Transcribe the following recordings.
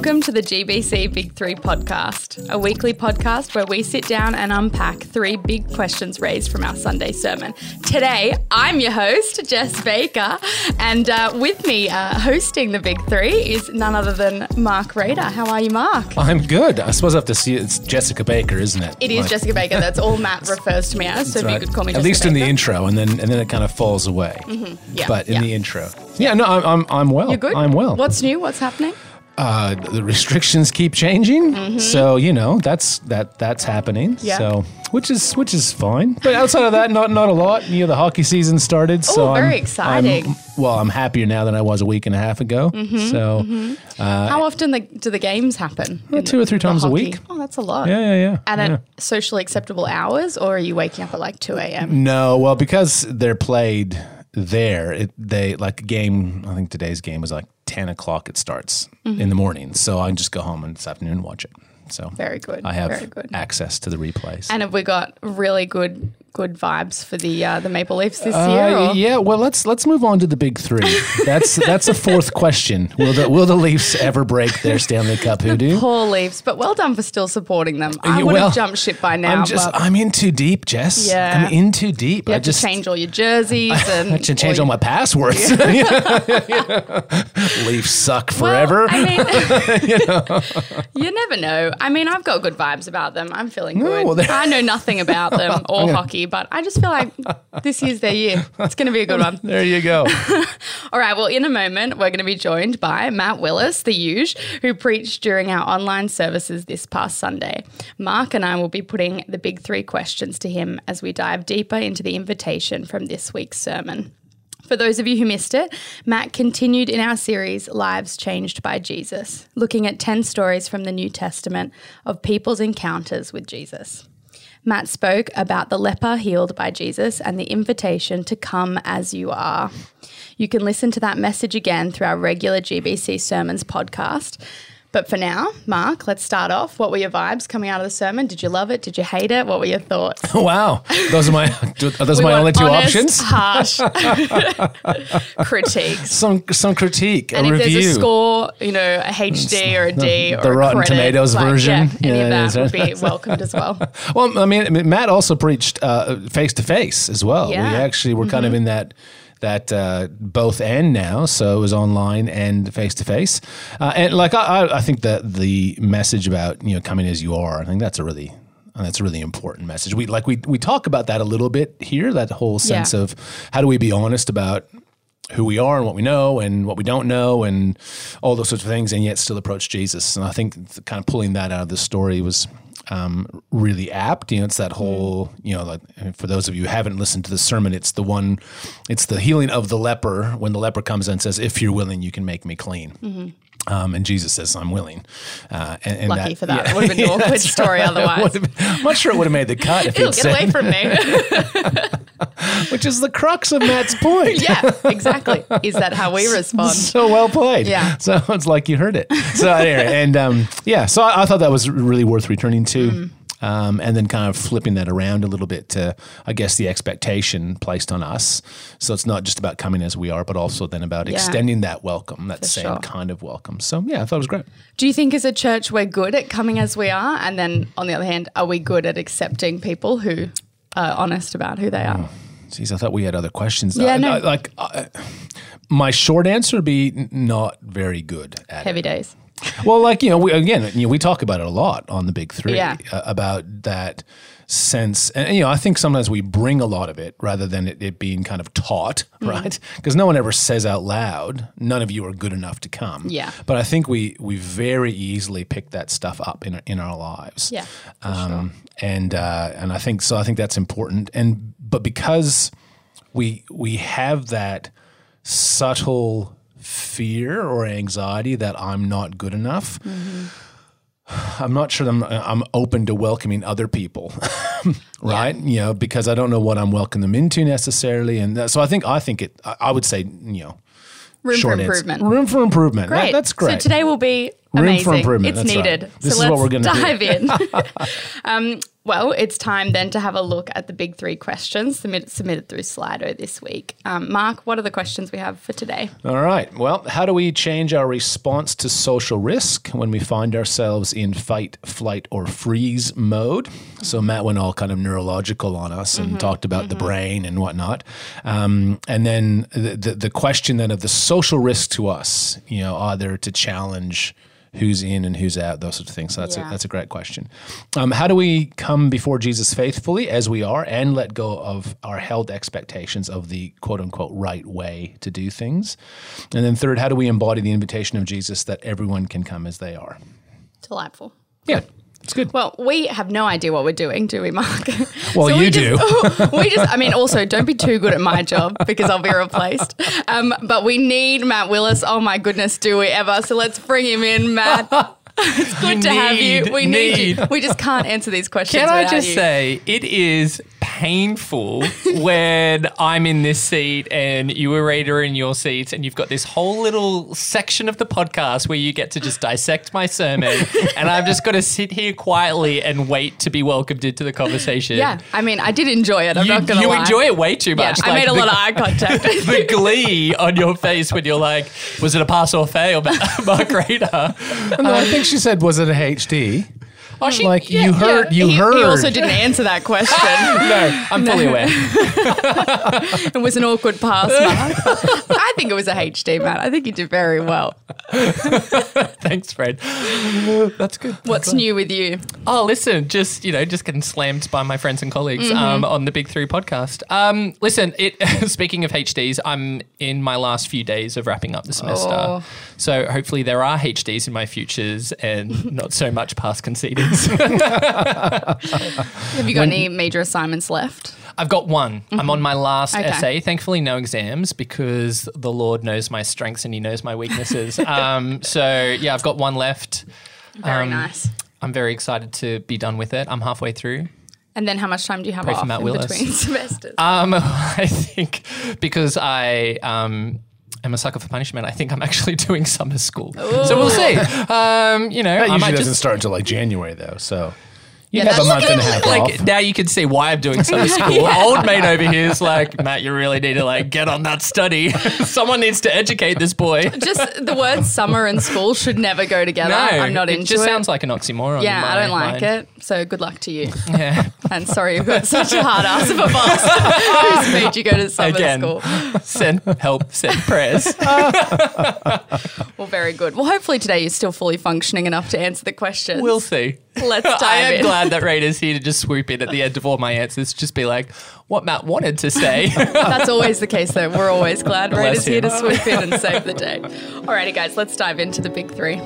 Welcome to the GBC Big Three podcast, a weekly podcast where we sit down and unpack three big questions raised from our Sunday sermon. Today, I'm your host, Jess Baker, and with me hosting the Big Three is none other than Mark Rader. How are you, Mark? I'm good. I suppose I have to see it's Jessica Baker, isn't it? It is Jessica Baker. That's all Matt refers to me as, so if you could call me Jessica At least in Baker. the intro, and then it kind of falls away. Mm-hmm. Yeah, but in the intro. Yeah, no, I'm well. You're good? I'm well. What's new? What's happening? The restrictions keep changing, so that's happening. Yeah. So which is fine. But outside of that, not a lot. The hockey season started, so very exciting. I'm happier now than I was a week and a half ago. How often do the games happen? 2 or 3 times a week. Oh, that's a lot. Yeah. And at socially acceptable hours, or are you waking up at like 2 a.m.? No, well, because they're played there, they like a game. I think today's game was like 10 o'clock. It starts in the morning, so I can just go home and this afternoon and watch it. So Very good. I have very good. access to the replays. And have we got really good vibes for the Maple Leafs this year? Or? Yeah, well, let's move on to the Big Three. That's a fourth question. Will the Leafs ever break their Stanley Cup hoodoo? Poor Leafs, but well done for still supporting them. I would have jumped ship by now. I'm in too deep, Jess. Yeah. I'm in too deep. You have to change all your jerseys. I should change all my passwords. Leafs suck forever. Well, I mean, you never know. I mean, I've got good vibes about them. I'm feeling good. Well, I know nothing about them or hockey, but I just feel like this year's their year. It's going to be a good one. There you go. All right, well, in a moment, we're going to be joined by Matt Willis, the Huge, who preached during our online services this past Sunday. Mark and I will be putting the big three questions to him as we dive deeper into the invitation from this week's sermon. For those of you who missed it, Matt continued in our series, Lives Changed by Jesus, looking at 10 stories from the New Testament of people's encounters with Jesus. Matt spoke about the leper healed by Jesus and the invitation to come as you are. You can listen to that message again through our regular GBC Sermons podcast. But for now, Mark, let's start off. What were your vibes coming out of the sermon? Did you love it? Did you hate it? What were your thoughts? Wow. Are those my only two honest, options? Harsh critiques. Some critique, And a if review. there's a score, a HD or a D or the a Rotten credit, Tomatoes version. any of that would that's be welcomed as well. Well, I mean, Matt also preached face to face as well. Yeah. We actually were kind of in that both end now, so it was online and face to face, and like I think that the message about coming as you are, I think that's a really important message. We talk about that a little bit here, that whole sense of how do we be honest about who we are and what we know and what we don't know and all those sorts of things, and yet still approach Jesus. And I think kind of pulling that out of the story was really apt. It's that whole, like for those of you who haven't listened to the sermon, it's the healing of the leper when the leper comes and says, "If you're willing, you can make me clean." Mm-hmm. And Jesus says, "I'm willing." And Lucky for that. It would have been an awkward story otherwise. I'm not sure it would have made the cut if It'll get away from me. Which is the crux of Matt's point. Yeah, exactly. Is that how we respond? So well played. Yeah. So it's like you heard it. So anyway, and so I thought that was really worth returning to. And then kind of flipping that around a little bit to, I guess, the expectation placed on us. So it's not just about coming as we are, but also then about extending that welcome, that same kind of welcome. So yeah, I thought it was great. Do you think as a church we're good at coming as we are? And then on the other hand, are we good at accepting people who are honest about who they are? Geez, I thought we had other questions. Yeah, no. My short answer would be not very good at Heavy it. days. Well, we talk about it a lot on the Big Three, about that sense. And, I think sometimes we bring a lot of it rather than it being kind of taught, right? Because no one ever says out loud, none of you are good enough to come. Yeah. But I think we very easily pick that stuff up in our lives. Yeah, for sure. And I think that's important. But because we have that subtle fear or anxiety that I'm not good enough, I'm not sure I'm open to welcoming other people, right? Because I don't know what I'm welcoming them into necessarily, and so I think I would say Room for improvement. Room for improvement. Great. That's great. So today will be amazing. Room for improvement. It's That's needed. Right. This so is let's what we're going to dive in. Well, it's time then to have a look at the big three questions submitted through Slido this week. Mark, what are the questions we have for today? All right. Well, how do we change our response to social risk when we find ourselves in fight, flight, or freeze mode? So Matt went all kind of neurological on us and talked about the brain and whatnot. And then the question then of the social risk to us, are there to challenge who's in and who's out, those sorts of things. So that's a great question. How do we come before Jesus faithfully as we are and let go of our held expectations of the quote unquote right way to do things? And then third, how do we embody the invitation of Jesus that everyone can come as they are? Delightful. Yeah. It's good. Well, we have no idea what we're doing, do we, Mark? Well, so you do. Also, don't be too good at my job because I'll be replaced. But we need Matt Willis. Oh, my goodness, do we ever? So let's bring him in, Matt. It's good to have you. We need you. We just can't answer these questions Can I without just you. say, it is painful when I'm in this seat and you and Rita are in your seats and you've got this whole little section of the podcast where you get to just dissect my sermon and I've just got to sit here quietly and wait to be welcomed into the conversation. Yeah, I mean, I did enjoy it. I'm not going to lie. You enjoy it way too much. Yeah, I made a lot of eye contact. The glee on your face when you're like, was it a pass or fail, Margarita? No, I think she said, was it a HD? Oh, you heard. He also didn't answer that question. No, I'm fully aware. It was an awkward pass, Mark. I think it was a HD, Matt. I think you did very well. Thanks, Fred. That's good. What's new with you? Oh, listen, just getting slammed by my friends and colleagues on the Big Three podcast. Listen, speaking of HDs, I'm in my last few days of wrapping up the semester. Oh. So hopefully there are HDs in my futures and not so much past concedings. Have you got any major assignments left? I've got one. I'm on my last essay. Thankfully, no exams because the Lord knows my strengths and he knows my weaknesses. So, I've got one left. Very nice. I'm very excited to be done with it. I'm halfway through. And then how much time do you have Pray for off Matt in Willis. between semesters? I think because I am a sucker for punishment, I think I'm actually doing summer school. Ooh. So we'll see. That usually doesn't start until like January though, so you have a month and a half off. Now you can see why I'm doing summer school. Old mate over here is like, Matt, you really need to get on that study. Someone needs to educate this boy. Just the words summer and school should never go together. No, I'm not into it. It just sounds like an oxymoron. Yeah, I don't like it. So good luck to you. Yeah. And sorry you've got such a hard ass of a boss who's made you go to summer school. Send help, send prayers. Well, very good. Well, hopefully today you're still fully functioning enough to answer the questions. We'll see. Let's dive in. I am glad that Rita's here to just swoop in at the end of all my answers, just be like, what Matt wanted to say. That's always the case, though. We're always glad Rita's here to swoop in and save the day. Alrighty, guys, let's dive into the big three.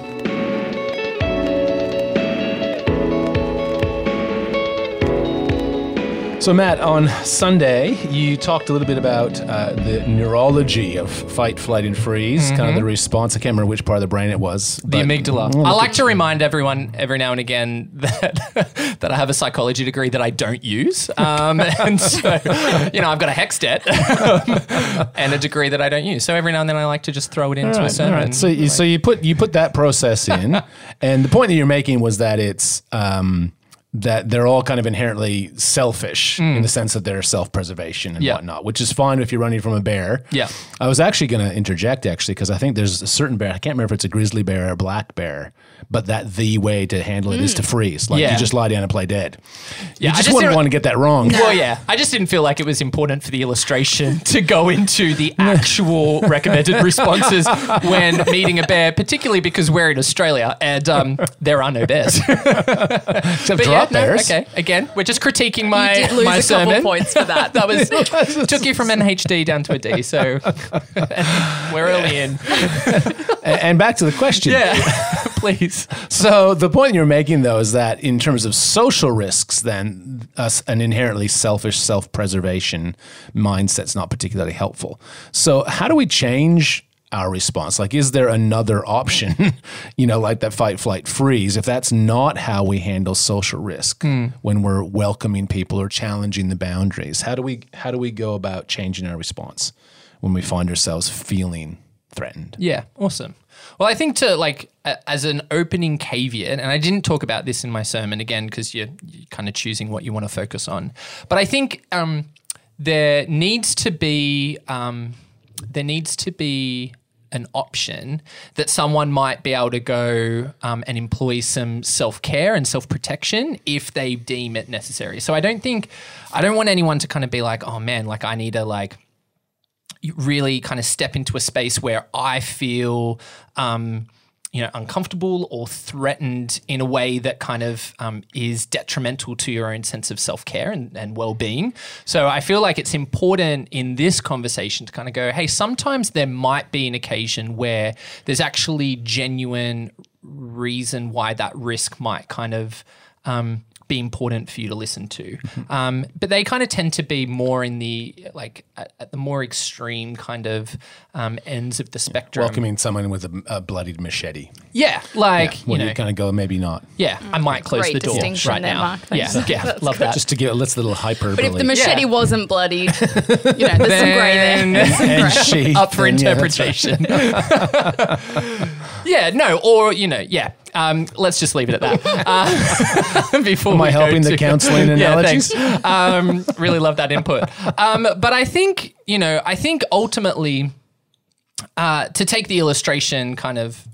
So, Matt, on Sunday, you talked a little bit about the neurology of fight, flight, and freeze, kind of the response. I can't remember which part of the brain it was. The amygdala. I like to remind everyone every now and again that I have a psychology degree that I don't use. And so, I've got a HECS debt and a degree that I don't use. So every now and then I like to just throw it into a sermon. Right. So you put that process in, and the point that you're making was that it's that they're all kind of inherently selfish in the sense that they're self-preservation and whatnot, which is fine if you're running from a bear. Yeah. I was actually going to interject, because I think there's a certain bear, I can't remember if it's a grizzly bear or a black bear, but that the way to handle it is to freeze. You just lie down and play dead. You just wouldn't want to get that wrong. No. Well, yeah. I just didn't feel like it was important for the illustration to go into the actual recommended responses when meeting a bear, particularly because we're in Australia and there are no bears. Except drop bears. Okay, again, we're just critiquing my you did lose my a sermon. couple points for that. That was took you from an HD down to a D, so we're early in. And back to the question. Yeah, please. So the point you're making, though, is that in terms of social risks, then an inherently selfish self-preservation mindset's not particularly helpful. So how do we change our response? Is there another option, like that fight, flight, freeze, if that's not how we handle social risk when we're welcoming people or challenging the boundaries? How do we go about changing our response when we find ourselves feeling threatened. Yeah, awesome. Well, I think as an opening caveat, and I didn't talk about this in my sermon again because you're kind of choosing what you want to focus on, but I think there needs to be an option that someone might be able to go and employ some self-care and self-protection if they deem it necessary. So I don't want anyone to kind of be like, oh man, like I need to really kind of step into a space where I feel uncomfortable or threatened in a way that kind of is detrimental to your own sense of self-care and well-being. So I feel like it's important in this conversation to kind of go, hey, sometimes there might be an occasion where there's actually genuine reason why that risk might kind of be important for you to listen to. But they kind of tend to be more in the at the more extreme kind of ends of the spectrum. Welcoming someone with a bloodied machete. Yeah, you kind of go, maybe not. Yeah, I might close Great the door distinction right there, now. Mark. Thanks. Yeah, love that. Just to give a little hyperbole. But if the machete Yeah. wasn't bloodied, there's some grey there. There's some and grey. she Up for then, yeah, interpretation. Yeah, no, or let's just leave it at that. Before Am I we go helping the to- counseling analogies? Yeah, thanks. Really love that input. But I think ultimately, to take the illustration kind of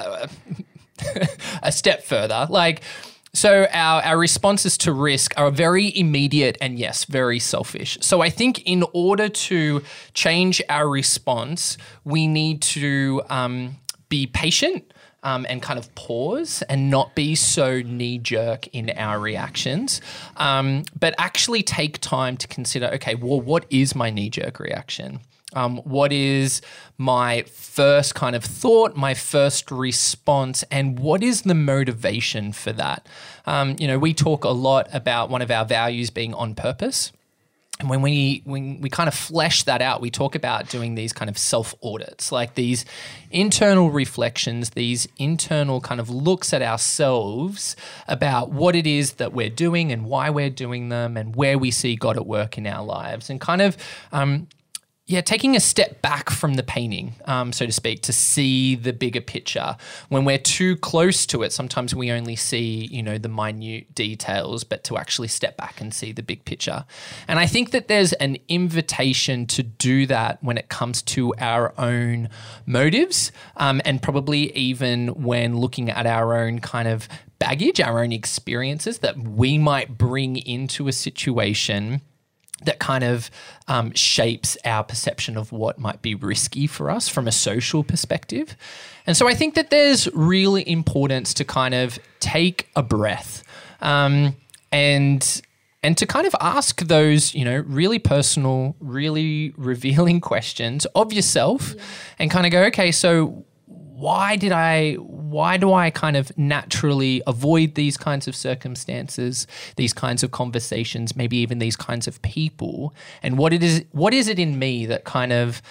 a step further, so our responses to risk are very immediate and yes, very selfish. So I think in order to change our response, we need to be patient and kind of pause and not be so knee-jerk in our reactions, but actually take time to consider, okay, well, what is my knee-jerk reaction? What is my first kind of thought, my first response, and what is the motivation for that? We talk a lot about one of our values being on purpose. And when we kind of flesh that out, we talk about doing these kind of self-audits, like these internal reflections, these internal kind of looks at ourselves about what it is that we're doing and why we're doing them and where we see God at work in our lives, and kind of taking a step back from the painting, so to speak, to see the bigger picture. When we're too close to it, sometimes we only see, the minute details, but to actually step back and see the big picture. And I think that there's an invitation to do that when it comes to our own motives, and probably even when looking at our own kind of baggage, our own experiences that we might bring into a situation that kind of shapes our perception of what might be risky for us from a social perspective. And so I think that there's really importance to kind of take a breath and to kind of ask those, really personal, really revealing questions of yourself and kind of go, okay, so why do I kind of naturally avoid these kinds of circumstances, these kinds of conversations, maybe even these kinds of people? And what is it in me that kind of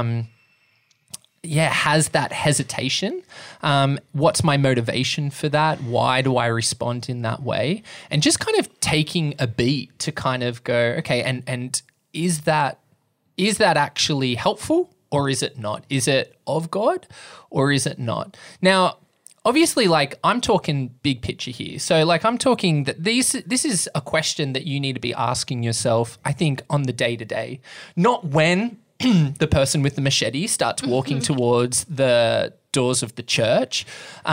has that hesitation? What's my motivation for that? Why do I respond in that way? And just kind of taking a beat to kind of go, okay, and is that actually helpful? Or is it not? Is it of God or is it not? Now, obviously, I'm talking big picture here. So I'm talking that this is a question that you need to be asking yourself, I think, on the day-to-day. Not when the person with the machete starts walking towards the doors of the church,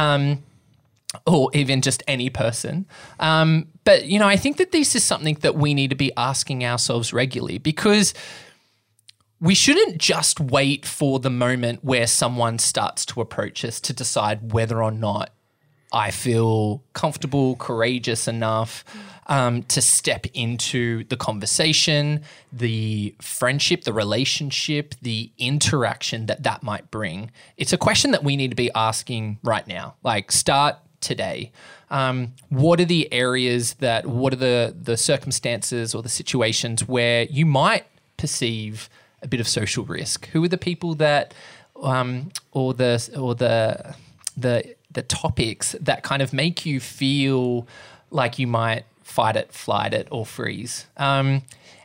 or even just any person. But, I think that this is something that we need to be asking ourselves regularly, because we shouldn't just wait for the moment where someone starts to approach us to decide whether or not I feel comfortable, courageous enough to step into the conversation, the friendship, the relationship, the interaction that might bring. It's a question that we need to be asking right now. Start today. What are the areas what are the circumstances or the situations where you might perceive a bit of social risk? Who are the people that, or the topics that kind of make you feel like you might fight it, flight it, or freeze?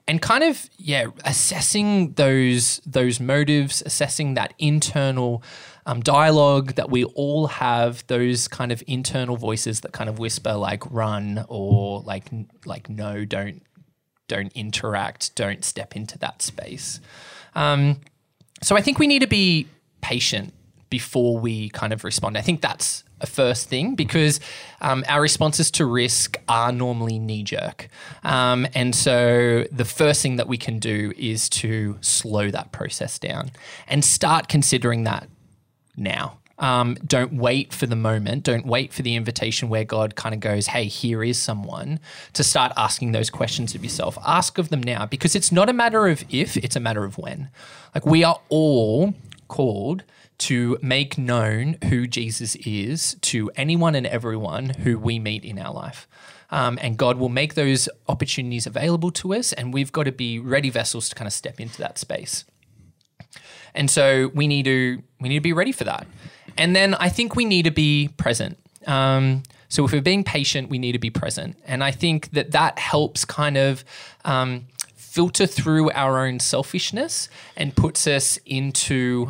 and kind of, assessing those motives, assessing that internal dialogue that we all have, those kind of internal voices that kind of whisper like run or like no, don't interact, don't step into that space. So I think we need to be patient before we kind of respond. I think that's a first thing because our responses to risk are normally knee-jerk. And so the first thing that we can do is to slow that process down and start considering that now. Don't wait for the moment. Don't wait for the invitation where God kind of goes, hey, here is someone, to start asking those questions of yourself. Ask of them now, because it's not a matter of if, it's a matter of when. Like, we are all called to make known who Jesus is to anyone and everyone who we meet in our life. And God will make those opportunities available to us, and we've got to be ready vessels to kind of step into that space. And so we need to be ready for that. And then I think we need to be present. So if we're being patient, we need to be present. And I think that helps kind of filter through our own selfishness and puts us into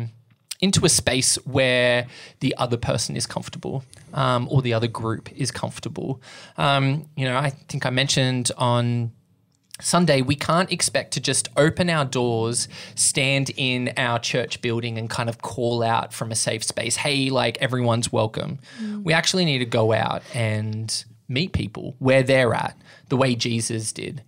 a space where the other person is comfortable, or the other group is comfortable. I think I mentioned on Sunday, we can't expect to just open our doors, stand in our church building and kind of call out from a safe space, hey, like, everyone's welcome. We actually need to go out and meet people where they're at, the way Jesus did,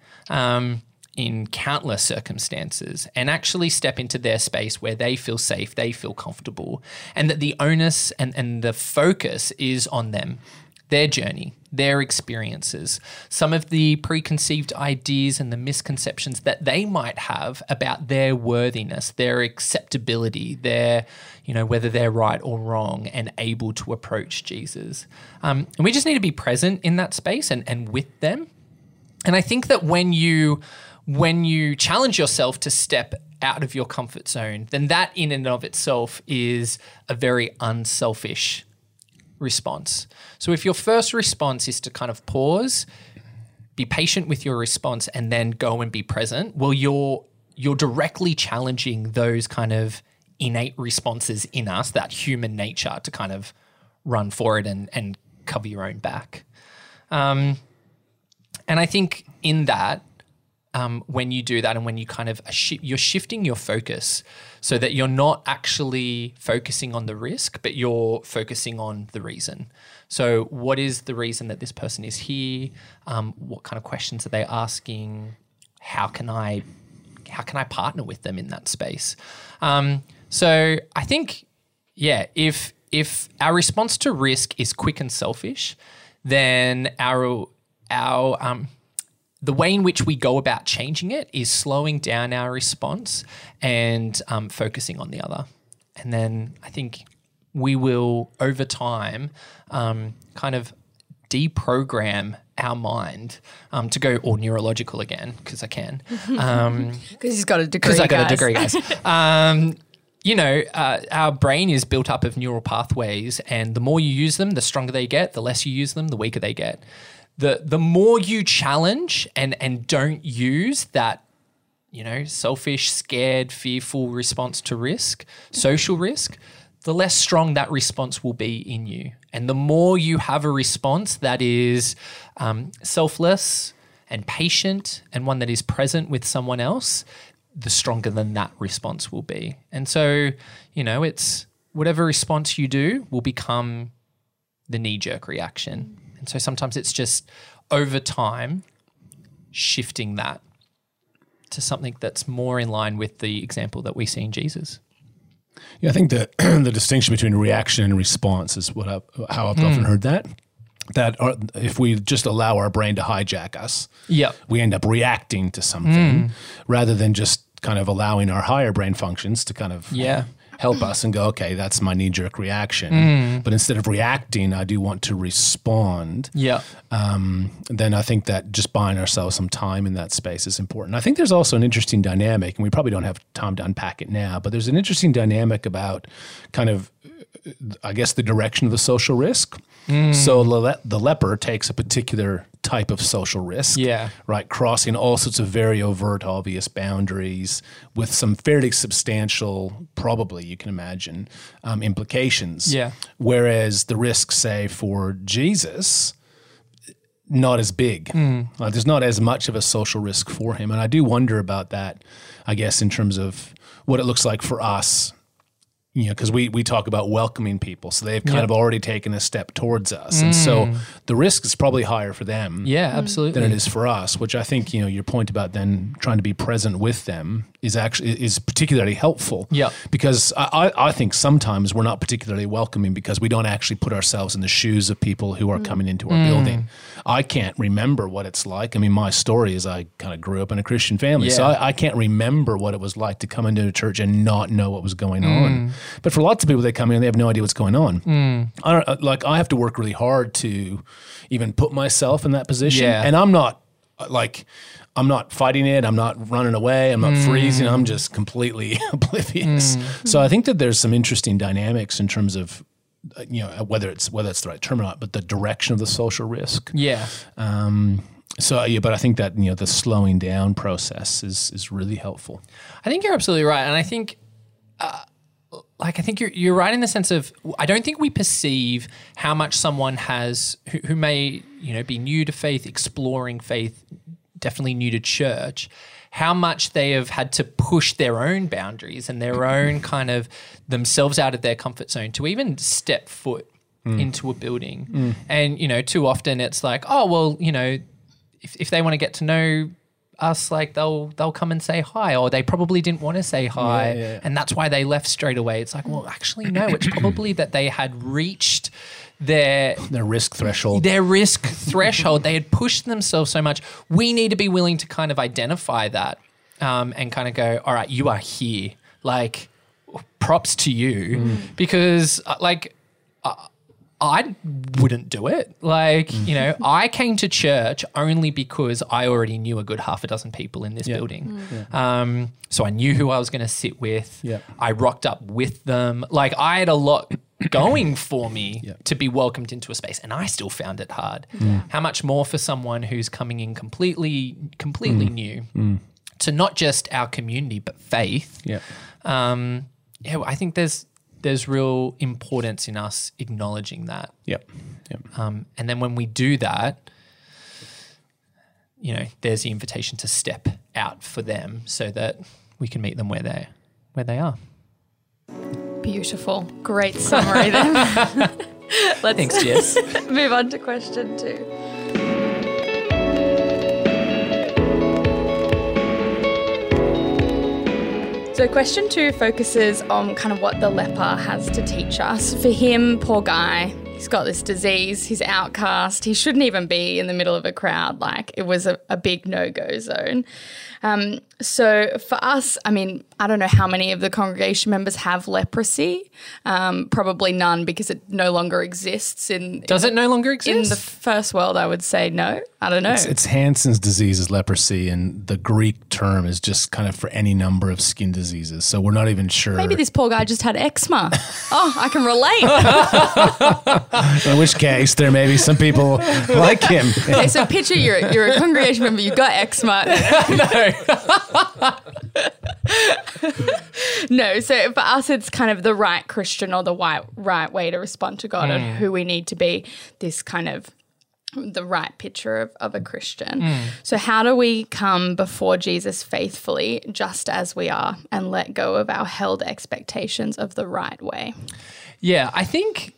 in countless circumstances, and actually step into their space where they feel safe, they feel comfortable, and that the onus and the focus is on them, their journey, their experiences, some of the preconceived ideas and the misconceptions that they might have about their worthiness, their acceptability, their, whether they're right or wrong and able to approach Jesus. And we just need to be present in that space and with them. And I think that when you challenge yourself to step out of your comfort zone, then that in and of itself is a very unselfish response. So if your first response is to kind of pause, be patient with your response, and then go and be present, well, you're directly challenging those kind of innate responses in us, that human nature to kind of run for it and cover your own back. And I think in that, when you do that and when you kind of you're shifting your focus so that you're not actually focusing on the risk, but you're focusing on the reason. So what is the reason that this person is here? What kind of questions are they asking? How can I partner with them in that space? So I think, if our response to risk is quick and selfish, then our the way in which we go about changing it is slowing down our response and focusing on the other. And then I think we will, over time, kind of deprogram our mind to go all neurological again, because I can. Because he's got a degree, because I got a degree, guys. Our brain is built up of neural pathways, and the more you use them, the stronger they get. The less you use them, the weaker they get. The more you challenge and don't use that, selfish, scared, fearful response to risk, social risk, the less strong that response will be in you. And the more you have a response that is selfless and patient and one that is present with someone else, the stronger than that response will be. And so, it's whatever response you do will become the knee-jerk reaction. And so sometimes it's just over time shifting that to something that's more in line with the example that we see in Jesus. Yeah, I think the distinction between reaction and response is how I've often heard that. That if we just allow our brain to hijack us, we end up reacting to something rather than just kind of allowing our higher brain functions to kind of help us and go, okay, that's my knee-jerk reaction. But instead of reacting, I do want to respond. Then I think that just buying ourselves some time in that space is important. I think there's also an interesting dynamic, and we probably don't have time to unpack it now, but there's an interesting dynamic about kind of I guess, the direction of the social risk. So the leper takes a particular type of social risk, right? Crossing all sorts of very overt, obvious boundaries with some fairly substantial, probably you can imagine, implications. Yeah. Whereas the risk, say, for Jesus, not as big. There's not as much of a social risk for him. And I do wonder about that, I guess, in terms of what it looks like for us, because we talk about welcoming people. So they've kind of already taken a step towards us. And so the risk is probably higher for them absolutely. than it is for us, which I think, your point about then trying to be present with them is particularly helpful. Yeah. Because I think sometimes we're not particularly welcoming because we don't actually put ourselves in the shoes of people who are coming into our building. I can't remember what it's like. I mean, my story is I kind of grew up in a Christian family, so I can't remember what it was like to come into a church and not know what was going on. But for lots of people, they come in and they have no idea what's going on. I have to work really hard to even put myself in that position. And I'm not fighting it. I'm not running away. I'm not freezing. I'm just completely oblivious. So I think that there's some interesting dynamics in terms of, whether it's the right term or not, but the direction of the social risk. Yeah. But I think that, the slowing down process is really helpful. I think you're absolutely right. And I think, I think you're right in the sense of, I don't think we perceive how much someone has who may, be new to faith, exploring faith, definitely new to church, how much they have had to push their own boundaries and their own kind of themselves out of their comfort zone to even step foot into a building. And, too often it's like, oh, well, if they want to get to know us, like they'll come and say hi, or they probably didn't want to say hi, and that's why they left straight away. It's like, well, actually, no, it's probably that they had reached their risk threshold. They had pushed themselves so much. We need to be willing to kind of identify that and kind of go, all right, you are here. Like, props to you, because I wouldn't do it. I came to church only because I already knew a good half a dozen people in this building. So I knew who I was going to sit with. I rocked up with them. I had a lot going for me to be welcomed into a space, and I still found it hard. How much more for someone who's coming in completely new to not just our community, but faith. I think there's real importance in us acknowledging that. And then when we do that, there's the invitation to step out for them so that we can meet them where they are. Beautiful. Great summary then. Thanks, Jess. Move on to question 2. So question 2 focuses on kind of what the leper has to teach us. For him, poor guy, he's got this disease, he's outcast, he shouldn't even be in the middle of a crowd. It was a big no-go zone. So for us, I mean, I don't know how many of the congregation members have leprosy. Probably none, because it no longer exists. Does it no longer exist? In the first world, I would say no. I don't know. It's Hansen's disease is leprosy, and the Greek term is just kind of for any number of skin diseases. So we're not even sure. Maybe this poor guy just had eczema. Oh, I can relate. In which case, there may be some people like him. Okay, so picture you're a congregation member, you've got eczema. No, so for us, it's kind of the right Christian or the right way to respond to God and who we need to be, this kind of the right picture of a Christian. So how do we come before Jesus faithfully, just as we are, and let go of our held expectations of the right way? Yeah, I think,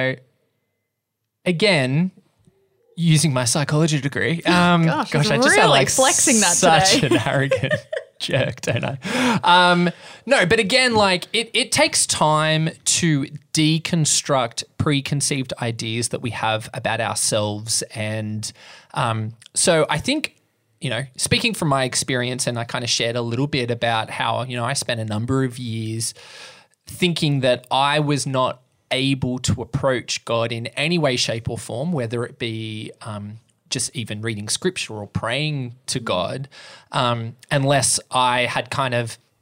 again, using my psychology degree. Gosh, I just really flexing that such today. An arrogant jerk, don't I? No, but again, it takes time to deconstruct preconceived ideas that we have about ourselves. And so I think, speaking from my experience, and I kind of shared a little bit about how, I spent a number of years thinking that I was not able to approach God in any way, shape, or form, whether it be just even reading scripture or praying to God, unless I had kind of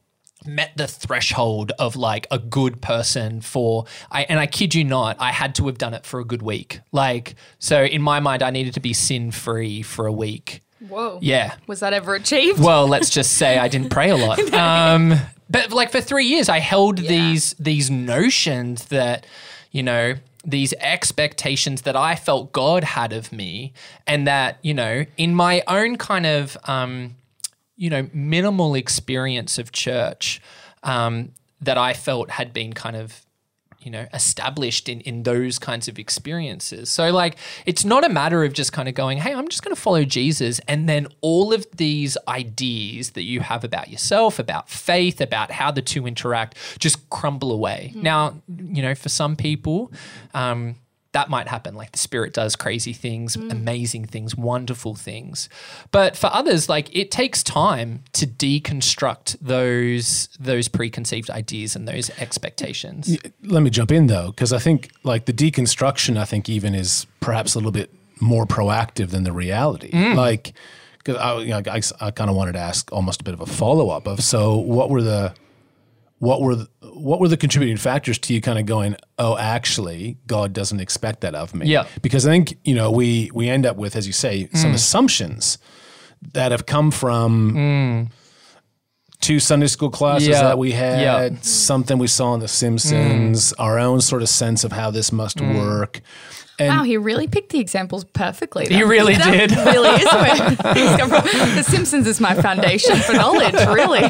met the threshold of like a good person and I kid you not, I had to have done it for a good week. Like, so in my mind, I needed to be sin-free for a week. Whoa. Yeah. Was that ever achieved? Well, let's just say I didn't pray a lot. But like for 3 years, I held these notions that, you know, these expectations that I felt God had of me, and that, you know, in my own kind of, you know, minimal experience of church, that I felt had been kind of, you know, established in those kinds of experiences. So like, it's not a matter of just kind of going, hey, I'm just going to follow Jesus, and then all of these ideas that you have about yourself, about faith, about how the two interact, just crumble away. Now, you know, for some people, that might happen. Like the Spirit does crazy things, amazing things, wonderful things. But for others, like it takes time to deconstruct those preconceived ideas and those expectations. Let me jump in though, because I think like the deconstruction, I think even is perhaps a little bit more proactive than the reality. Like, because I kind of wanted to ask almost a bit of a follow-up of, so what were the contributing factors to you kind of going, oh, actually, God doesn't expect that of me? Yeah. Because I think, you know, we end up with, as you say, some assumptions that have come from 2 Sunday school classes that we had, something we saw in The Simpsons, our own sort of sense of how this must work. And wow, he really picked the examples perfectly. He really did. That really is where things come from. The Simpsons is my foundation for knowledge, really.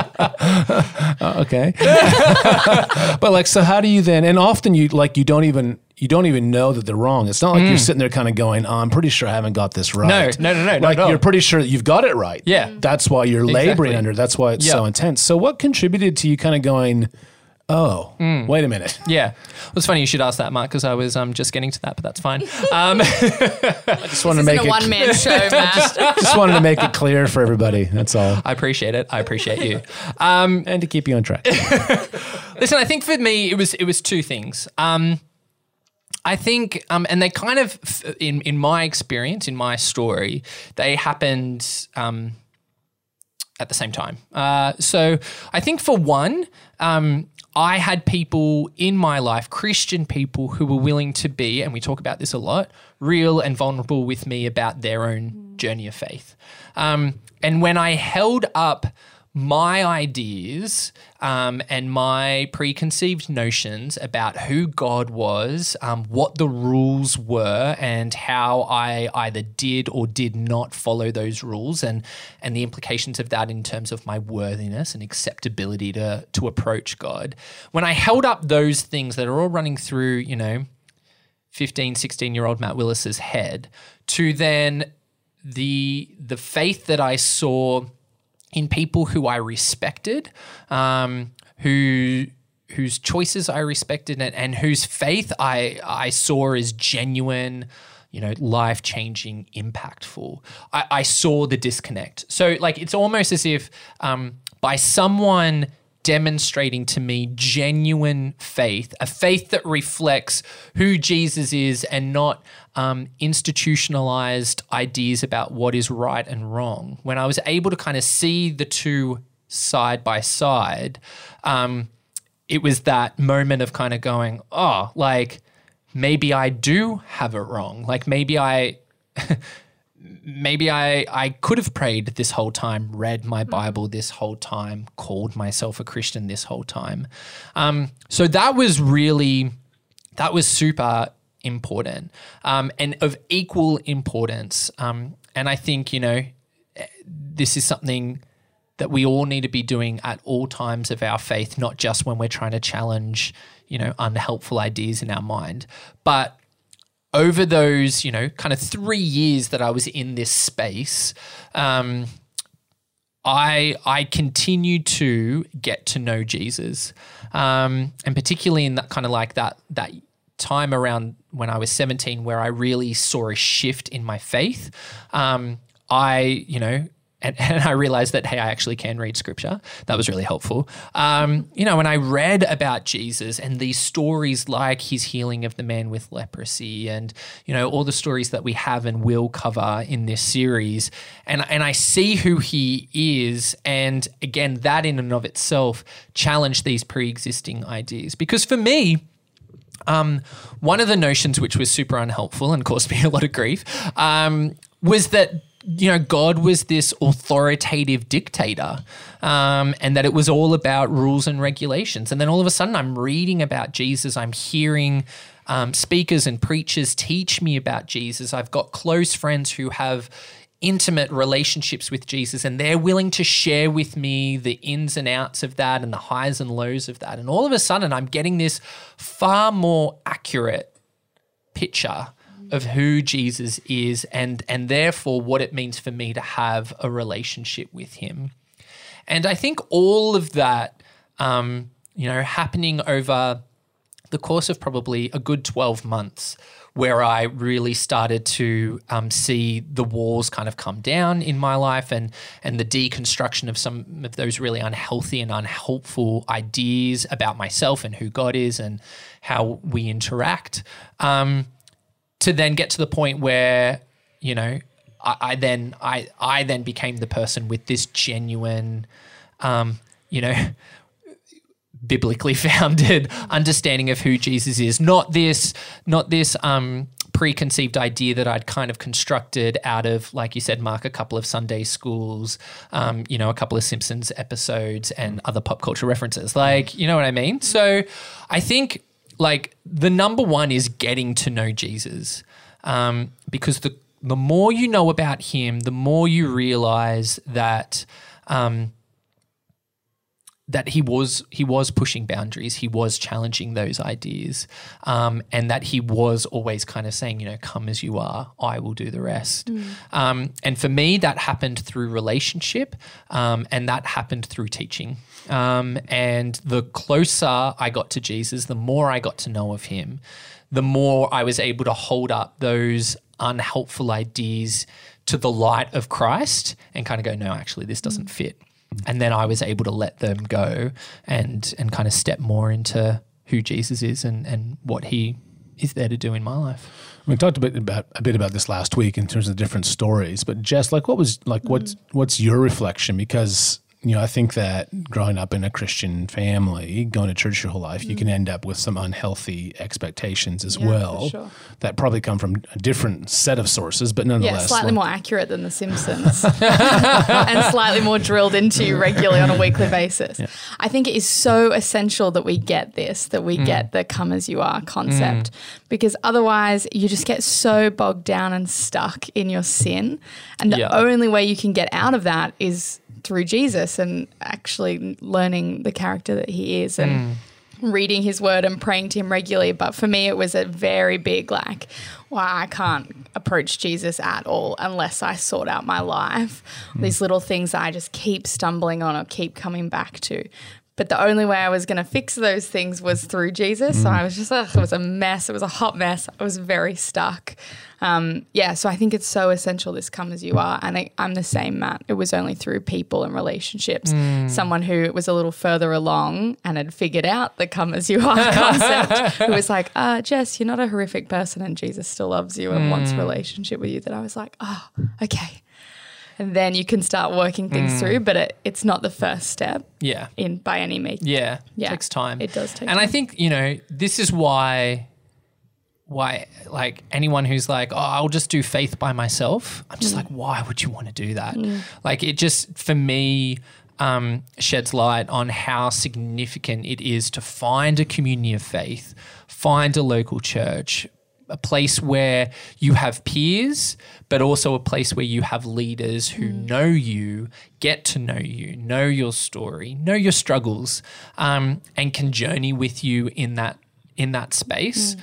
Okay. But like, so how do you then, and often you don't even know that they're wrong. It's not like you're sitting there kind of going, oh, I'm pretty sure I haven't got this right. No, Like you're pretty sure that you've got it right. Yeah. That's why you're laboring under it. That's why it's so intense. So what contributed to you kind of going, oh, wait a minute. Yeah. Well, it's funny you should ask that, Mark, because I was just getting to that, but that's fine. I just wanted to make a one-man show, Matt. just wanted to make it clear for everybody. That's all. I appreciate it. I appreciate you. And to keep you on track. Listen, I think for me, it was 2 things. I think, and they kind of, in my experience, in my story, they happened at the same time. So I think for one, I had people in my life, Christian people, who were willing to be, and we talk about this a lot, real and vulnerable with me about their own journey of faith. And when I held up my ideas and my preconceived notions about who God was, what the rules were, and how I either did or did not follow those rules, and the implications of that in terms of my worthiness and acceptability to approach God. When I held up those things that are all running through, you know, 15, 16-year-old Matt Willis's head, to then the faith that I saw in people who I respected, whose choices I respected, and whose faith I saw as genuine, you know, life-changing, impactful. I saw the disconnect. So like, it's almost as if by someone demonstrating to me genuine faith, a faith that reflects who Jesus is and not institutionalized ideas about what is right and wrong. When I was able to kind of see the two side by side, it was that moment of kind of going, oh, like maybe I do have it wrong. Like maybe I could have prayed this whole time, read my Bible this whole time, called myself a Christian this whole time. So that was super important, and of equal importance. And I think, you know, this is something that we all need to be doing at all times of our faith, not just when we're trying to challenge, you know, unhelpful ideas in our mind, but over those, you know, kind of 3 years that I was in this space, I continued to get to know Jesus, and particularly in that kind of like that time around when I was 17, where I really saw a shift in my faith. I, you know, and I realized that, hey, I actually can read scripture. That was really helpful. When I read about Jesus and these stories like his healing of the man with leprosy and, all the stories that we have and will cover in this series, and I see who he is, and again, that in and of itself challenged these pre-existing ideas. Because for me, one of the notions which was super unhelpful and caused me a lot of grief was that God was this authoritative dictator, and that it was all about rules and regulations. And then all of a sudden I'm reading about Jesus. I'm hearing speakers and preachers teach me about Jesus. I've got close friends who have intimate relationships with Jesus, and they're willing to share with me the ins and outs of that and the highs and lows of that. And all of a sudden I'm getting this far more accurate picture of who Jesus is and therefore what it means for me to have a relationship with him. And I think all of that, happening over the course of probably a good 12 months, where I really started to see the walls kind of come down in my life and the deconstruction of some of those really unhealthy and unhelpful ideas about myself and who God is and how we interact, to then get to the point where, I then became the person with this genuine, biblically founded understanding of who Jesus is, not this preconceived idea that I'd kind of constructed out of, like you said, Mark, a couple of Sunday schools, a couple of Simpsons episodes and other pop culture references. Like, you know what I mean? So I think like the number one is getting to know Jesus, because the more you know about him, the more you realize that that he was pushing boundaries, he was challenging those ideas, and that he was always kind of saying, come as you are, I will do the rest. And for me, that happened through relationship, and that happened through teaching. And the closer I got to Jesus, the more I got to know of him, the more I was able to hold up those unhelpful ideas to the light of Christ and kind of go, no, actually, this doesn't fit. And then I was able to let them go and kind of step more into who Jesus is and what he is there to do in my life. We talked a bit about this last week in terms of different stories, but Jess, what's your reflection? Because I think that growing up in a Christian family, going to church your whole life, you can end up with some unhealthy expectations as well, for sure, that probably come from a different set of sources, but nonetheless. Yeah, slightly more accurate than The Simpsons and slightly more drilled into you regularly on a weekly basis. Yeah. I think it is so essential that we get this, that we get the come as you are concept, because otherwise you just get so bogged down and stuck in your sin. And the only way you can get out of that is through Jesus and actually learning the character that he is and reading his word and praying to him regularly. But for me, it was a very big I can't approach Jesus at all unless I sort out my life. These little things that I just keep stumbling on or keep coming back to. But the only way I was going to fix those things was through Jesus. So I was just, it was a mess. It was a hot mess. I was very stuck. So I think it's so essential, this come as you are. And I'm the same, Matt. It was only through people and relationships. Someone who was a little further along and had figured out the come as you are concept, who was like, Jess, you're not a horrific person and Jesus still loves you and wants a relationship with you. That I was like, okay. And then you can start working things through, but it's not the first step by any means. Yeah, it takes time. It does take time. And I think, this is why like anyone who's like, I'll just do faith by myself. I'm just like, why would you want to do that? Like it just, for me, sheds light on how significant it is to find a community of faith, find a local church, a place where you have peers, but also a place where you have leaders who know you, get to know your story, know your struggles, and can journey with you in that space.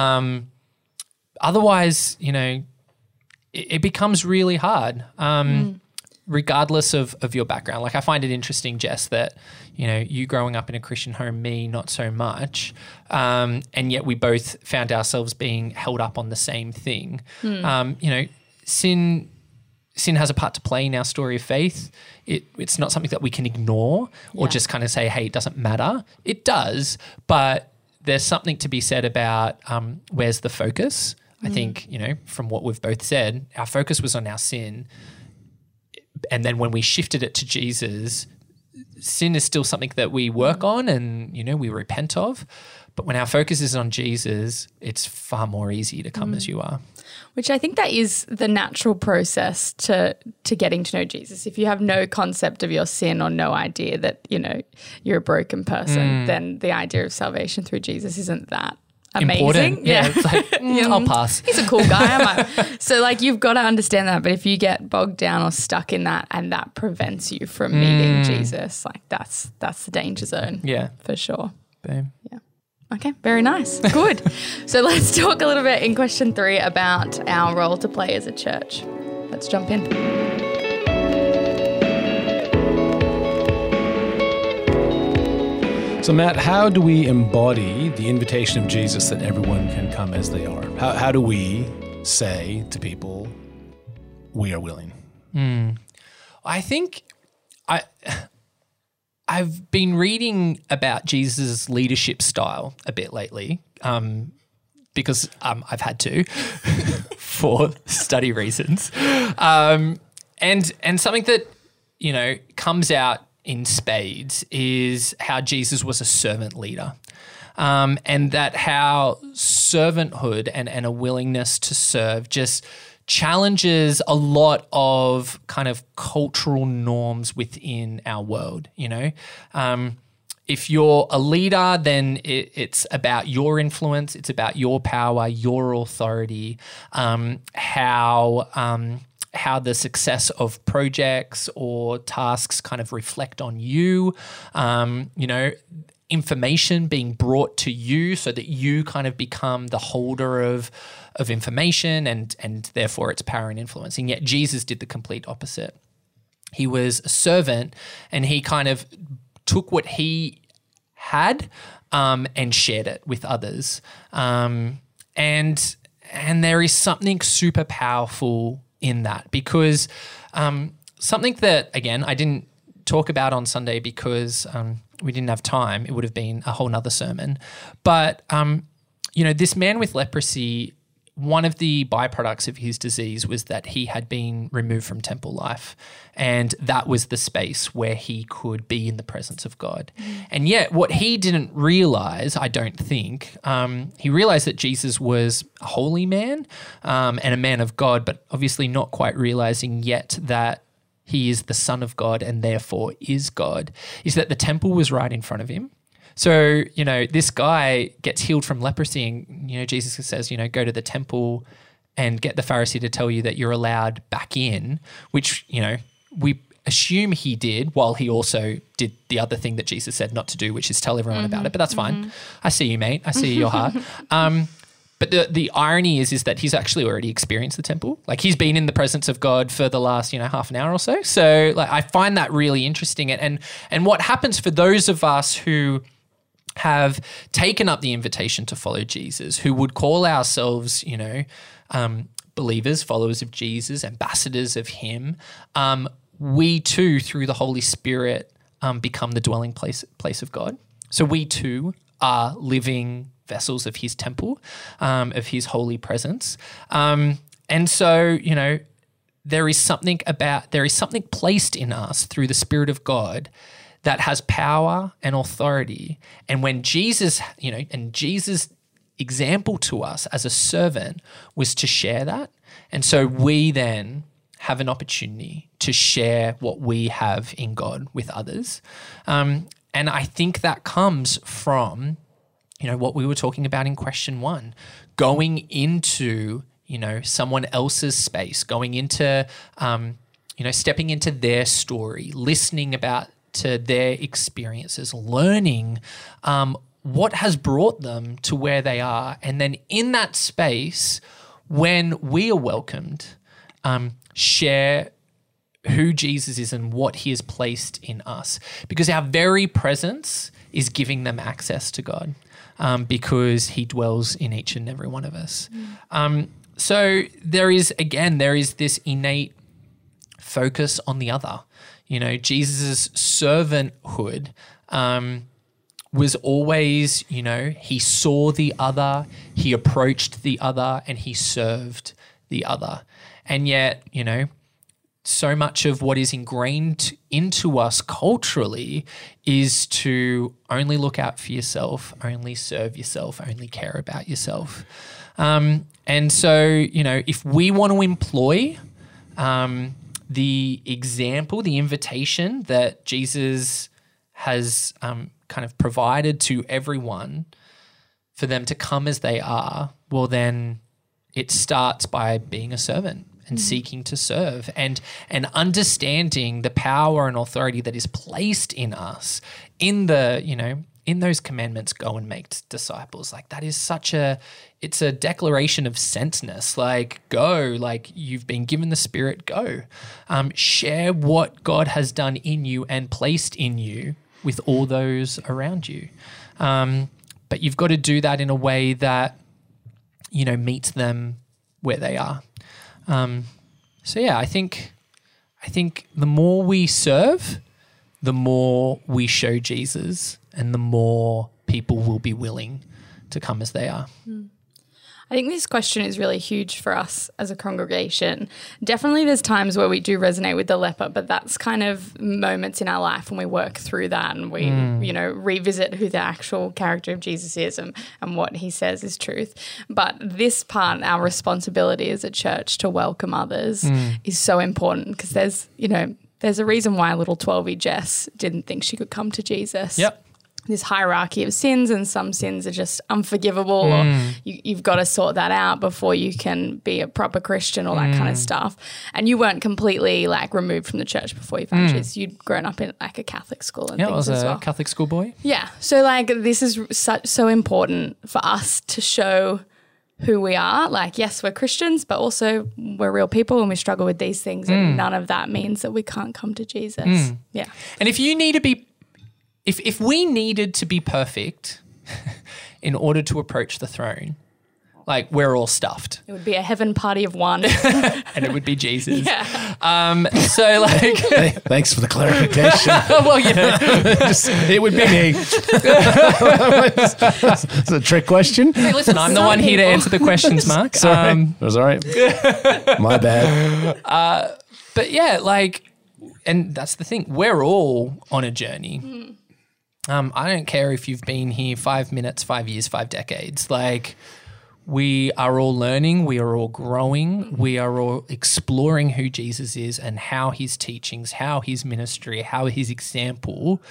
Otherwise, it becomes really hard, regardless of your background. Like I find it interesting, Jess, that, you growing up in a Christian home, me not so much, and yet we both found ourselves being held up on the same thing. Sin sin has a part to play in our story of faith. It's not something that we can ignore or just kind of say, hey, it doesn't matter. It does, but there's something to be said about where's the focus. I think, from what we've both said, our focus was on our sin. And then when we shifted it to Jesus, sin is still something that we work on and, we repent of. But when our focus is on Jesus, it's far more easy to come as you are. Which I think that is the natural process to getting to know Jesus. If you have no concept of your sin or no idea that, you're a broken person, then the idea of salvation through Jesus isn't that amazing. Important. Yeah. It's like, I'll pass. He's a cool guy. So you've got to understand that. But if you get bogged down or stuck in that and that prevents you from meeting Jesus, that's the danger zone. Yeah. For sure. Boom. Yeah. Okay, very nice. Good. So let's talk a little bit in question 3 about our role to play as a church. Let's jump in. So Matt, how do we embody the invitation of Jesus that everyone can come as they are? How do we say to people, we are willing? I think I've been reading about Jesus' leadership style a bit lately because I've had to for study reasons. And something that, comes out in spades is how Jesus was a servant leader. And that how servanthood and a willingness to serve just challenges a lot of kind of cultural norms within our world, If you're a leader, then it's about your influence, it's about your power, your authority, how the success of projects or tasks kind of reflect on you, information being brought to you so that you kind of become the holder of information and therefore its power and influence. And yet Jesus did the complete opposite. He was a servant and he kind of took what he had and shared it with others. And there is something super powerful in that because something that, again, I didn't talk about on Sunday because we didn't have time. It would have been a whole nother sermon. But, this man with leprosy, one of the byproducts of his disease was that he had been removed from temple life. And that was the space where he could be in the presence of God. And yet what he didn't realize, I don't think, he realized that Jesus was a holy man and a man of God, but obviously not quite realizing yet that he is the Son of God and therefore is God, is that the temple was right in front of him. So, this guy gets healed from leprosy and, Jesus says, go to the temple and get the Pharisee to tell you that you're allowed back in, which, we assume he did while he also did the other thing that Jesus said not to do, which is tell everyone about it. But that's fine. I see you, mate. I see your heart. But the irony is that he's actually already experienced the temple. Like he's been in the presence of God for the last, half an hour or so. So I find that really interesting. And what happens for those of us who have taken up the invitation to follow Jesus, who would call ourselves, believers, followers of Jesus, ambassadors of him, we too, through the Holy Spirit, become the dwelling place of God. So we too are living vessels of his temple, of his holy presence. And so, there is something placed in us through the Spirit of God that has power and authority. And when Jesus, and Jesus' example to us as a servant was to share that. And so we then have an opportunity to share what we have in God with others. And I think that comes from, what we were talking about in question 1, going into, someone else's space, going into, stepping into their story, listening to their experiences, learning what has brought them to where they are. And then in that space, when we are welcomed, share who Jesus is and what he has placed in us. Because our very presence is giving them access to God because he dwells in each and every one of us. So there is this innate focus on the other. You know, Jesus' servanthood was always, you know, he saw the other, he approached the other, and he served the other. And yet, you know, so much of what is ingrained into us culturally is to only look out for yourself, only serve yourself, only care about yourself. And so, you know, if we want to employ the example, the invitation that Jesus has kind of provided to everyone for them to come as they are, well, then it starts by being a servant and seeking to serve and understanding the power and authority that is placed in us in the, you know, in those commandments, go and make disciples. Like that is it's a declaration of sentness. Like go, like you've been given the Spirit, go. Share what God has done in you and placed in you with all those around you. But you've got to do that in a way that, you know, meets them where they are. So yeah, I think the more we serve, the more we show Jesus, and the more people will be willing to come as they are. I think this question is really huge for us as a congregation. Definitely there's times where we do resonate with the leper, but that's kind of moments in our life when we work through that and we, you know, revisit who the actual character of Jesus is and what he says is truth. But this part, our responsibility as a church to welcome others is so important because there's, you know, there's a reason why little 12-year Jess didn't think she could come to Jesus. Yep. This hierarchy of sins, and some sins are just unforgivable or you've got to sort that out before you can be a proper Christian, all that kind of stuff. And you weren't completely like removed from the church before you found Jesus. You'd grown up in like a Catholic school and things as well. I was a Catholic school boy. Yeah. So like this is so important for us to show who we are. Like, yes, we're Christians, but also we're real people and we struggle with these things and none of that means that we can't come to Jesus. Yeah. And if you need to be If we needed to be perfect in order to approach the throne, like we're all stuffed. It would be a heaven party of one. And it would be Jesus. Yeah. So like... Thanks for the clarification. Well, you know. It would be me. It's a trick question. Hey, listen, I'm the one here to answer the questions, Mark. Sorry. It was all right. My bad. But yeah, like, and that's the thing. We're all on a journey. I don't care if you've been here 5 minutes, 5 years, 5 decades. Like, we are all learning. We are all growing. We are all exploring who Jesus is and how his teachings, how his ministry, how his example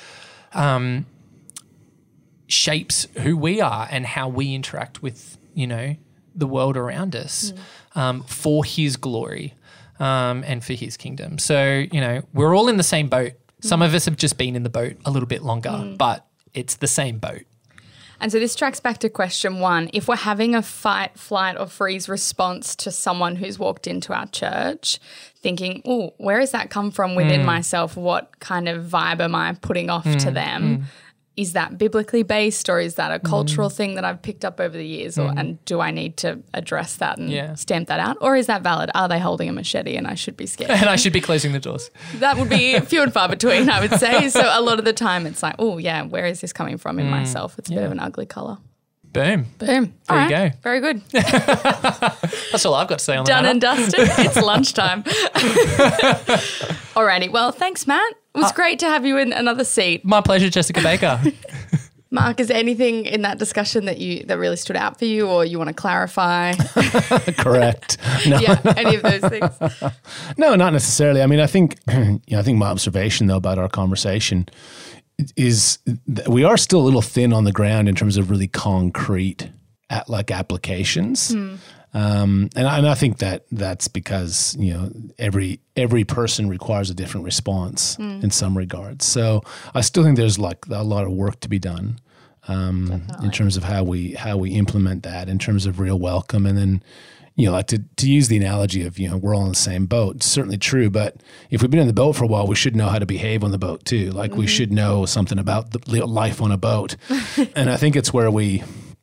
shapes who we are and how we interact with, you know, the world around us for his glory and for his kingdom. So, you know, we're all in the same boat. Some of us have just been in the boat a little bit longer, but it's the same boat. And so this tracks back to question 1. If we're having a fight, flight or freeze response to someone who's walked into our church thinking, oh, where has that come from within myself? What kind of vibe am I putting off to them? Is that biblically based or is that a cultural thing that I've picked up over the years? And do I need to address that and stamp that out? Or is that valid? Are they holding a machete and I should be scared? And I should be closing the doors. That would be few and far between, I would say. So a lot of the time it's like, oh, yeah, where is this coming from in myself? It's a bit of an ugly colour. Boom. Boom. There you go. Very good. That's all I've got to say on that. Done and dusted. It's lunchtime. Alrighty. Well, thanks, Matt. It was great to have you in another seat. My pleasure, Jessica Baker. Mark, is there anything in that discussion that really stood out for you or you want to clarify? Correct. No. Yeah, any of those things? No, not necessarily. I mean, I think my observation though about our conversation is we are still a little thin on the ground in terms of really concrete applications. And I think that's because, you know, every person requires a different response in some regards. So I still think there's like a lot of work to be done in terms of how we implement that in terms of real welcome. And then, you know, like to use the analogy of, you know, we're all in the same boat. It's certainly true, but if we've been in the boat for a while, we should know how to behave on the boat too. Like we should know something about the life on a boat. And I think it's where we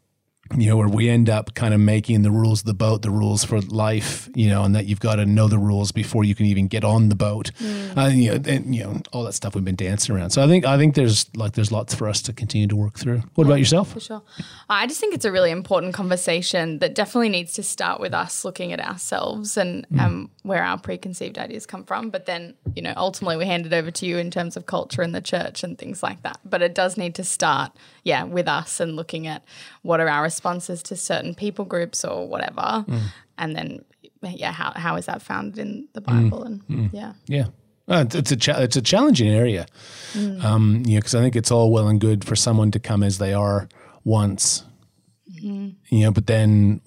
where we end up kind of making the rules of the boat the rules for life, and that you've got to know the rules before you can even get on the boat, and all that stuff we've been dancing around. So I think there's lots for us to continue to work through. What about yourself? For sure. I just think it's a really important conversation that definitely needs to start with us looking at ourselves and where our preconceived ideas come from. But then, ultimately we hand it over to you in terms of culture in the church and things like that. But it does need to start, with us and looking at what are our responses to certain people groups or whatever. And then, how is that founded in the Bible? And Yeah. It's a challenging area, because I think it's all well and good for someone to come as they are once, but then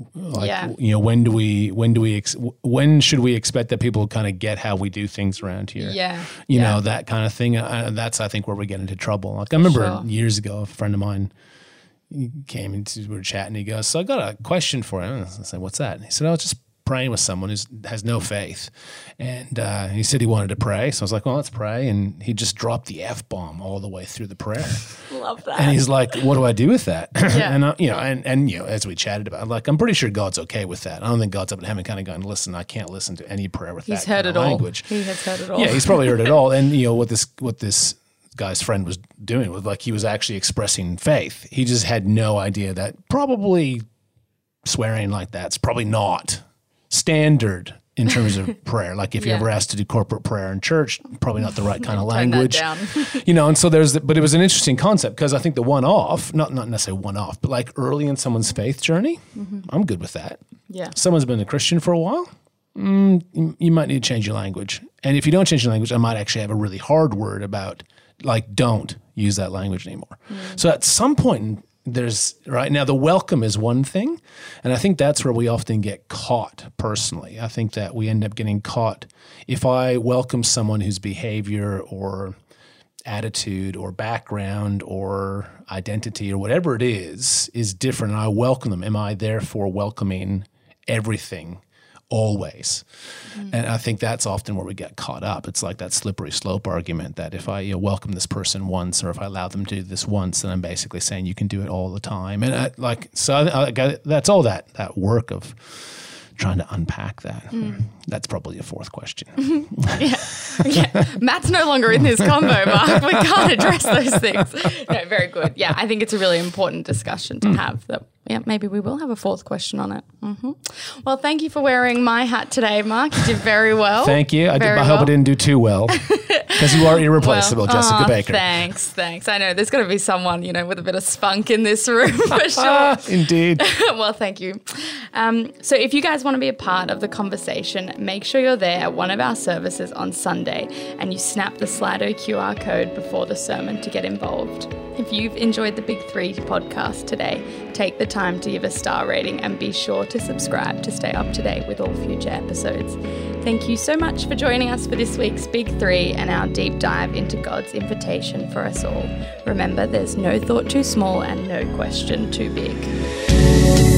when should we expect that people kind of get how we do things around here? That kind of thing. That's, I think, where we get into trouble. Like I remember years ago, a friend of mine came and we were chatting. He goes, "So I got a question for him." I said, "What's that?" And he said, "I was just praying with someone who has no faith." And he said he wanted to pray. So I was like, "Well, let's pray." And he just dropped the F-bomb all the way through the prayer. Love that. And he's like, "What do I do with that?" And as we chatted about it, I'm pretty sure God's okay with that. I don't think God's up in heaven kind of going, "Listen, I can't listen to any prayer with he's that heard kind it of all. language." He has heard it all. Yeah, he's probably heard it all. And what this guy's friend was doing was he was actually expressing faith. He just had no idea that probably swearing like that's probably not standard in terms of prayer. Like if you're ever asked to do corporate prayer in church, probably not the right kind of language. Turn that down. And so but it was an interesting concept because I think the one-off, not necessarily one-off, but early in someone's faith journey, I'm good with that. Yeah. Someone's been a Christian for a while, you might need to change your language. And if you don't change your language, I might actually have a really hard word about don't use that language anymore. So at some point right now, the welcome is one thing. And I think that's where we often get caught personally. I think that we end up getting caught if I welcome someone whose behavior or attitude or background or identity or whatever it is different, and I welcome them. Am I therefore welcoming everything always? And I think that's often where we get caught up. It's like that slippery slope argument that if I welcome this person once, or if I allow them to do this once, then I'm basically saying you can do it all the time. And that's all that work of trying to unpack that. That's probably a fourth question. Matt's no longer in this combo, Mark. We can't address those things. No, very good. Yeah, I think it's a really important discussion to have. That maybe we will have a fourth question on it. Well, thank you for wearing my hat today, Mark. You did very well. Thank you. I hope I didn't do too well because you are irreplaceable, Jessica Baker. Thanks. I know there's got to be someone, with a bit of spunk in this room for sure. Indeed. Well, thank you. So if you guys want to be a part of the conversation, make sure you're there at one of our services on Sunday and you snap the Slido QR code before the sermon to get involved. If you've enjoyed the Big 3 podcast today, take the time to give a star rating and be sure to subscribe to stay up to date with all future episodes. Thank you so much for joining us for this week's Big 3 and our deep dive into God's invitation for us all. Remember, there's no thought too small and no question too big.